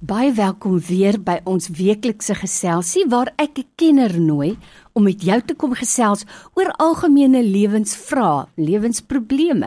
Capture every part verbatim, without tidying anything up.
Baie welkom weer by ons weeklikse geselsie waar ek 'n kenner nooi om met jou te kom gesels oor algemene lewensvrae, lewensprobleme.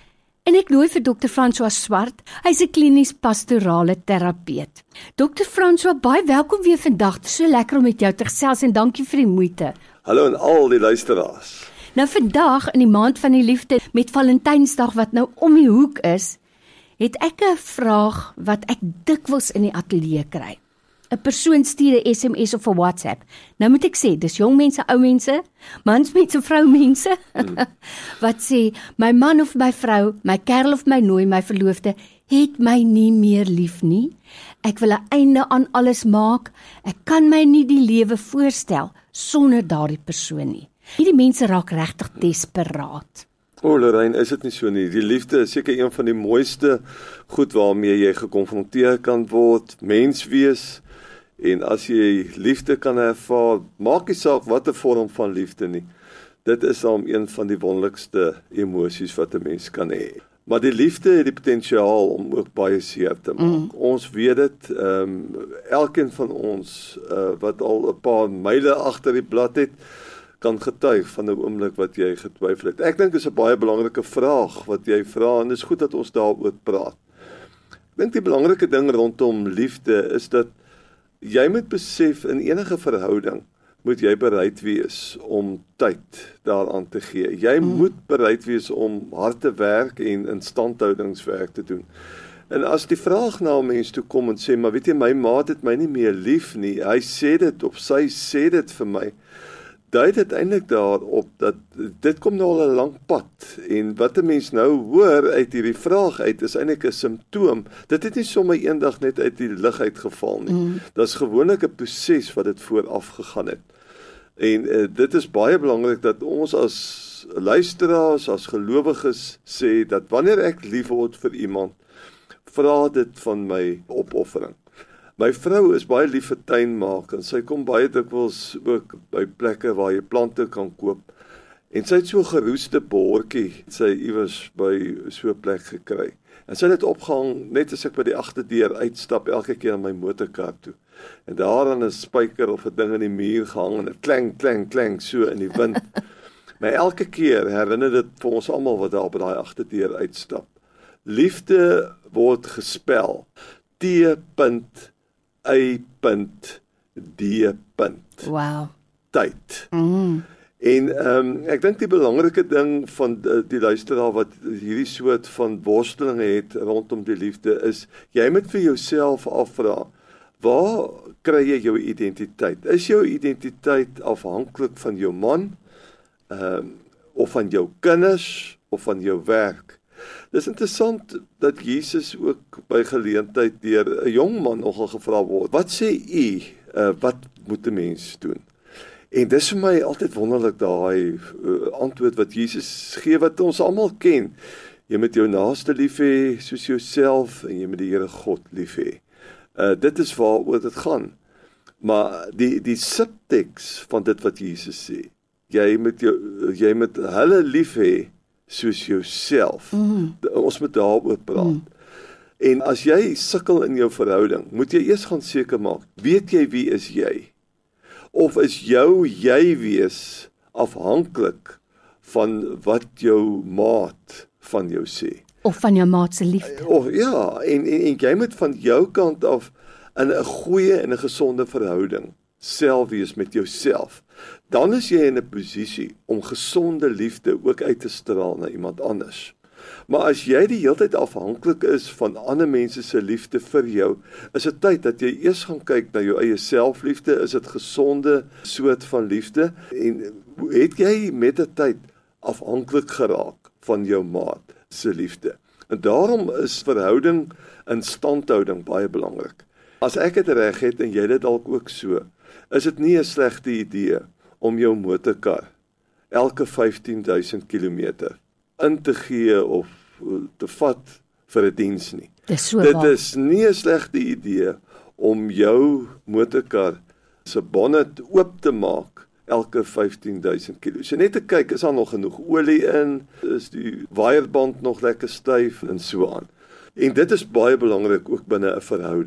En ek nooi vir dokter François Swart, hy's 'n klinies pastorale terapeut. dokter François, baie welkom weer vandag. Dit is so lekker om met jou te gesels en dankie vir die moeite. Hallo aan al die luisteraars. Nou vandag in die maand van die liefde met Valentynsdag wat nou om die hoek is, het ek 'n vraag wat ek dikwels in die ateljee kry. 'n Persoon stuur 'n S M S of 'n WhatsApp. Nou moet ek sê, dis jong mense, ou mense, mans mense, vroumense, hmm. wat sê, my man of my vrou, my kerel of my nooi, my verloofde, het my nie meer lief nie. Ek wil 'n einde aan alles maak. Ek kan my nie die lewe voorstel sonder daardie persoon nie. Hierdie mense raak regtig desperaat. O, oh, Lorraine, is dit nie so nie? Die liefde is seker een van die mooiste goed waarmee jy gekonfronteer kan word, mens wees, en as jy liefde kan ervaar, maak nie saak wat 'n vorm van liefde nie. Dit is dan een van die wonderlikste emosies wat 'n mens kan hê. Maar die liefde het die potensiaal om ook baie seer te maak. Mm. Ons weet dit, um, elkeen van ons uh, wat al 'n paar myle agter die blad het, kan getuig van 'n oomblik wat jy getwyfel het. Ek dink dit is 'n baie belangrike vraag wat jy vra en dit is goed dat ons daaroor praat. Ek dink die belangrike ding rondom liefde is dat jy moet besef in enige verhouding moet jy bereid wees om tyd daaraan te gee. Jy mm. moet bereid wees om hard te werk en instandhoudingswerk te doen. En as die vraag na 'n mens toe kom en sê, maar weet jy, my maat het my nie meer lief nie, hy sê dit of sy sê dit vir my, dui dit eintlik daarop dat dit kom nou al 'n lang pad en wat 'n mens nou hoor uit hierdie vraag uit is eintlik 'n simptoom. Dit het nie sommer eendag net uit die lug uitgeval nie. Mm. Dit's gewoonlik 'n proses wat dit vooraf gegaan het. En uh, dit is baie belangrik dat ons as luisteraars, as gelowiges sê dat wanneer ek lief word vir iemand, vra dit van my opoffering. My vrou is baie lief vir tuinmaak en sy kom baie dikwels ook by plekke waar jy plante kan koop. En sy het so 'n geroeste bordjie, sy iewers by so 'n plek gekry. En sy het dit opgehang net as ek by die agterdeur uitstap elke keer in my motorkar toe. En daar aan 'n spyker of 'n ding in die muur gehang en dit klank, klank, klank so in die wind. Maar elke keer herinner dit vir ons almal wat daar by daai agterdeur uitstap. Liefde word gespel T Y D. Wow. Tyd. Mm. En um, ek dink die belangrike ding van die, die luisteraar wat hierdie soort van worstelinge het rondom die liefde is, jy moet vir jouself afvra, waar kry jy jou identiteit? Is jou identiteit afhanklik van jou man, um, of van jou kinders, of van jou werk? Dis interessant dat Jesus ook by geleentheid deur 'n jong man nogal gevra word, wat sê u, uh, wat moet 'n mens doen? En dis vir my altyd wonderlik daai uh, antwoord wat Jesus gee, wat ons almal ken. Jy moet jou naaste lief hê soos jouself en jy moet die Here God lief hê. Uh, dit is waaroor dit gaan. Maar die, die subtekst van dit wat Jesus sê, jy moet, jou, jy moet hulle lief hê soos jouself. Mm. Ons moet daaroor praat. Mm. En as jy sukkel in jou verhouding, moet jy eers gaan seker maak, weet jy wie is jy? Of is jou jy wees afhanklik van wat jou maat van jou sê? Of van jou maat se liefde. Of ja, en, en, en jy moet van jou kant af in 'n goeie en 'n gesonde verhouding self wees met jouself. Dan is jy in 'n posisie om gesonde liefde ook uit te straal na iemand anders. Maar as jy die hele tyd afhanklik is van ander mense se liefde vir jou, is dit tyd dat jy eers gaan kyk na jou eie selfliefde. Is dit gesonde soort van liefde? En het jy met die tyd afhanklik geraak van jou maat se liefde? En daarom is verhouding in standhouding baie belangrik. As ek dit reg het en jy dit dalk ook so, is dit nie 'n slegte idee om jou motorkar elke vyftien duisend kilometer in te gee of te vat vir 'n diens nie. Dis so Dit waar. is nie 'n slegte idee om jou motorkar se bonnet oop te maak elke vyftien duisend kilo. So net te kyk, is daar nog genoeg olie in? Is die waaierband nog lekker styf en so aan? En dit is baie belangrik ook binne 'n verhouding.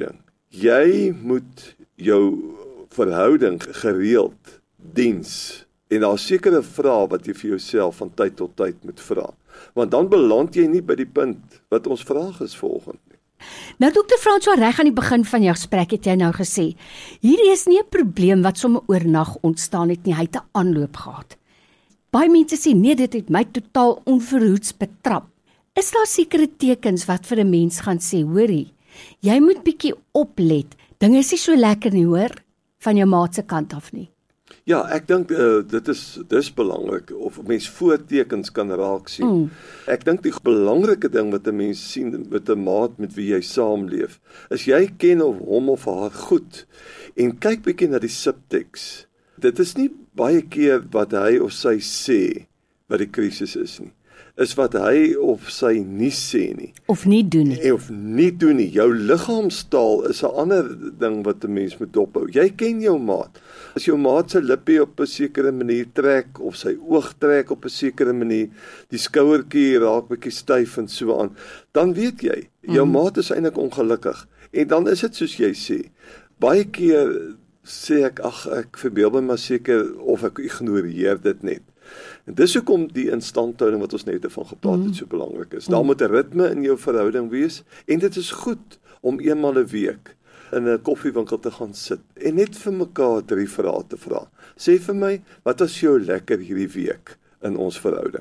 Jy moet jou verhouding gereeld diens. En daar is sekere vrae wat jy vir jouself van tyd tot tyd moet vra. Want dan beland jy nie by die punt wat ons vraag is volgende nie. Nou dokter François, reg aan die begin van jou gesprek het jy nou gesê, hierdie is nie 'n probleem wat sommer oornag ontstaan het nie, hy het 'n aanloop gehad. Baie mense sê nee, dit het my totaal onverhoeds betrap. Is daar sekere tekens wat vir 'n mens gaan sê, hoorie, jy moet bietjie oplet, dinge is nie so lekker nie hoor, van jou maat se kant af nie? Ja, ek dink uh, dit is dis belangrik of mens voortekens kan raak sien. Mm. Ek dink die belangrike ding wat 'n mens sien met 'n maat met wie jy saamleef, is jy ken of hom of haar goed en kyk bietjie na die subteks. Dit is nie baie keer wat hy of sy sê wat die krisis is nie. Is wat hy of sy nie sê nie. Of nie doen nie. Of nie doen nie. Jou liggaamstaal is 'n ander ding wat 'n mens moet dophou. Jy ken jou maat. As jou maat se lippe op 'n sekere manier trek of sy oog trek op 'n sekere manier, die skouertjie raak bietjie styf en so aan, dan weet jy, jou mm. maat is eintlik ongelukkig. En dan is dit soos jy sê. Baie keer sê ek, ag ek verbeel my maar seker of ek ignoreer dit net. En dis hoekom die instandhouding wat ons net van gepraat het so belangrik is. Daar moet 'n ritme in jou verhouding wees en dit is goed om eenmal 'n week in 'n koffiewinkel te gaan sit en net vir mekaar drie vrae te vra. Sê vir my, wat was jou lekker hierdie week in ons verhouding?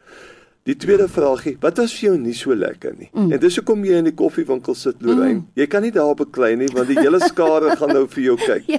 Die tweede vraagie, wat was vir jou nie so lekker nie? Mm. En dis hoekom jy in die koffiewinkel sit, Lorraine. Mm. Jy kan nie daar beklei nie, want die hele skare gaan nou vir jou kyk. Ja.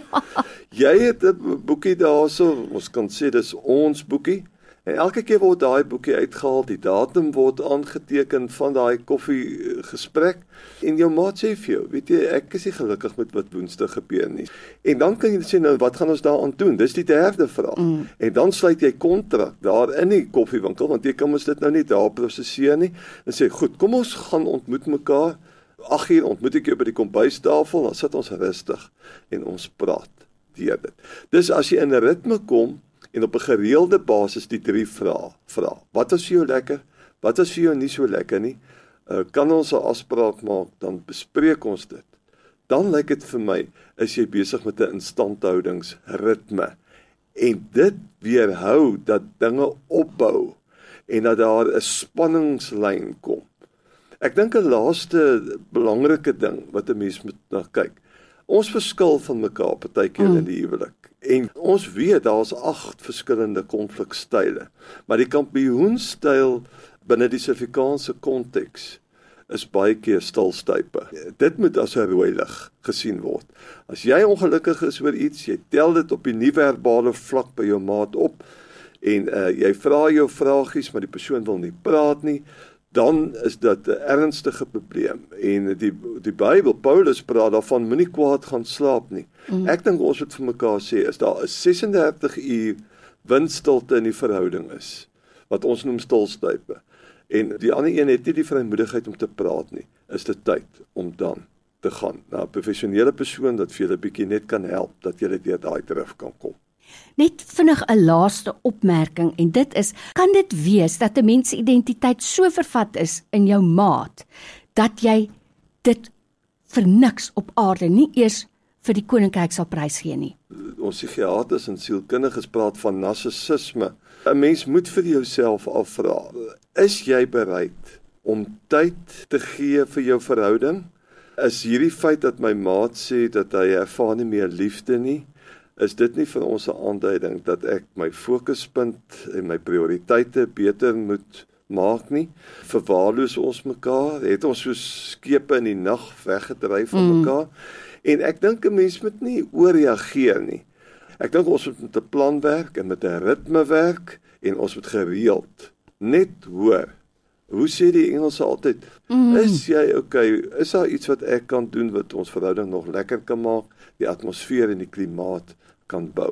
Jy het 'n boekie daarso, ons kan sê dis ons boekie. En elke keer word daai boekie uitgehaal, die datum word aangeteken van daai koffiegesprek en jou maat sê vir jou, weet jy, ek is nie gelukkig met wat Woensdag gebeur nie. En dan kan jy sê, nou wat gaan ons daaraan doen? Dis die derde vraag. Mm. En dan sluit jy kontrak daar in die koffiewinkel, want jy kan mos dit nou nie daar prosesseer nie. En sê, goed, kom ons gaan ontmoet mekaar. agt uur ontmoet ek jou by die kombuistafel, dan sit ons rustig en ons praat deur dit. Dis as jy in 'n ritme kom, en op 'n gereelde basis die drie vrae vra. Wat was vir jou lekker? Wat was vir jou nie so lekker nie? Uh, kan ons 'n afspraak maak, dan bespreek ons dit. Dan lyk dit vir my, is jy besig met 'n instandhoudingsritme. En dit weerhou dat dinge opbou en dat daar 'n spanningslyn kom. Ek dink 'n laaste belangrike ding wat 'n mens moet na kyk. Ons verskil van mekaar partykeer mm. in die huwelik. En ons weet daar's agt verskillende konflikstyle. Maar die kampioenstyl binne die Suid-Afrikaanse konteks is baie keer stilstype. Dit moet as 'n rooi lig gesien word. As jy ongelukkig is oor iets, jy tel dit op die nie-verbale vlak by jou maat op en uh, jy vra jou vragies, maar die persoon wil nie praat nie, dan is dit 'n ernstige probleem. En die die Bybel, Paulus praat daarvan, moenie kwaad gaan slaap nie. Mm. Ek dink ons moet vir mekaar sê, as daar 'n ses en dertig uur windstilte in die verhouding is, wat ons noem stilstype, en die ander een het nie die vrymoedigheid om te praat nie, is dit tyd om dan te gaan na 'n professionele persoon wat vir julle bietjie net kan help, dat julle deur daai terug kan kom. Net vinnig 'n laaste opmerking, en dit is, kan dit wees dat 'n mens se identiteit so vervat is in jou maat, dat jy dit vir niks op aarde nie eers vir die koninkryk sal prysgee nie? Ons psigiaters en sielkundiges praat van narcissisme. 'n Mens moet vir jouself afvra, is jy bereid om tyd te gee vir jou verhouding? Is hierdie feit dat my maat sê dat hy ervaar nie meer liefde nie, is dit nie vir ons 'n aanduiding dat ek my fokuspunt en my prioriteite beter moet maak nie? Verwaarloos ons mekaar? Het ons soos skepe in die nag weggedryf van mm. mekaar? En ek dink 'n mens moet nie ooreageer nie. Ek dink ons moet met 'n plan werk en met 'n ritme werk en ons moet gereeld net hoor. Hoe sê die Engelse altyd? Mm. Is jy okay? Is daar iets wat ek kan doen wat ons verhouding nog lekker kan maak, die atmosfeer en die klimaat kan bou?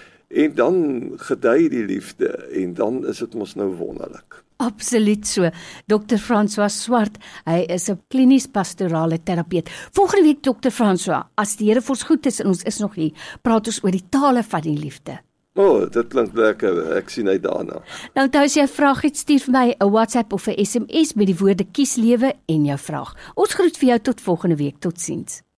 En dan gedei die liefde en dan is dit mos nou wonderlik. Absoluut so. dokter François Swart, hy is 'n klinies pastorale terapeut. Volgende week, dokter François, as die Here vir ons goed is en ons is nog hier, praat ons oor die tale van die liefde. O, oh, dit klink lekker. Ek sien uit daarna. Nou, onthou as jy 'n vraag het, stuur vir my 'n WhatsApp of 'n S M S met die woorde kies lewe en jou vraag. Ons groet vir jou tot volgende week. Totsiens.